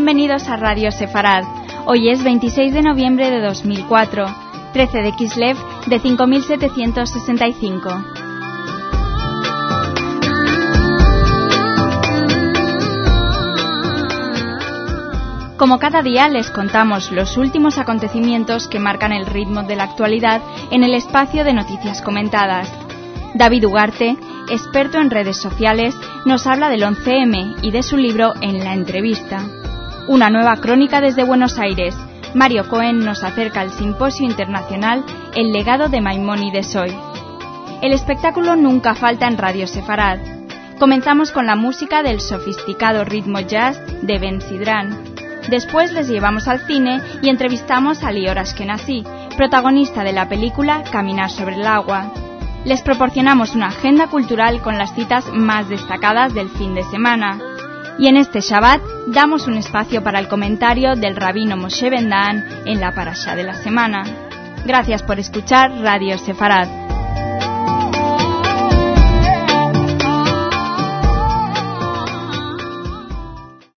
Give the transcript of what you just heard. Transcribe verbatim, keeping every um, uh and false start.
bienvenidos a Radio Sefarad. Hoy es veintiséis de noviembre de dos mil cuatro, trece de Kislev de cinco mil setecientos sesenta y cinco. Como cada día les contamos los últimos acontecimientos que marcan el ritmo de la actualidad en el espacio de noticias comentadas. David Ugarte, experto en redes sociales, nos habla del once eme y de su libro En la entrevista. Una nueva crónica desde Buenos Aires. Mario Cohen nos acerca al simposio internacional El legado de Maimónides hoy. El espectáculo nunca falta en Radio Sefarad. Comenzamos con la música del sofisticado ritmo jazz de Ben Sidran. Después les llevamos al cine y entrevistamos a Lior Ashkenazi, protagonista de la película Caminar sobre el agua. Les proporcionamos una agenda cultural con las citas más destacadas del fin de semana. Y en este Shabbat damos un espacio para el comentario del rabino Moshe Ben Daan en la parashá de la semana. Gracias por escuchar Radio Sefarad.